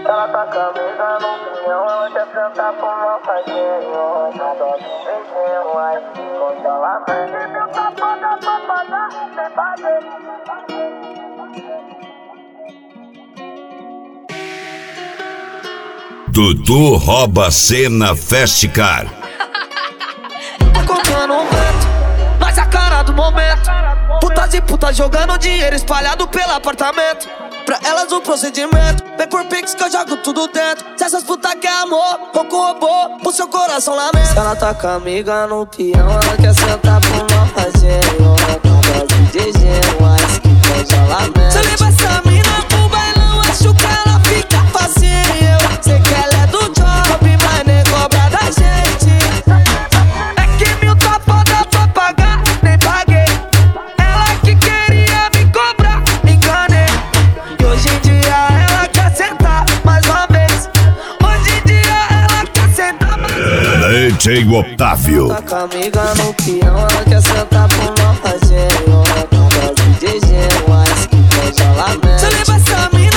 Ela tá camisa no pinhão, ela quer sentar pro malvadinho. Nada de beijinho, ai, congelamento. Meu safada pra pagar, sem bater. Dudu rouba a cena Festcar. Tá contando um vento, mas a cara do momento. Putas e putas jogando dinheiro espalhado pelo apartamento. Pra elas o procedimento, vem por pix que eu jogo tudo dentro. Se essas putas quer amor, ou com robô, pro seu coração lamento. Se ela tá com a amiga no peão, ela quer sentar pro malvadinho. Nada de gelo, ice que congelamento. Se eu levar essa mina pro bailão, acho que ela fica facinho. Sei que ela é do job, mas nem cobra da gente. É que mil tá foda pra pagar, nem paguei. Ela que queria me cobrar, me enganei. E hoje em dia ela quer sentar mais uma vez. Hoje em dia ela quer sentar mais uma vez. DJ Otávio. Tá com a amiga no peão, ela quer sentar pro malvadinho. Nada de gelo, ice que congelamento. Se eu levar essa mina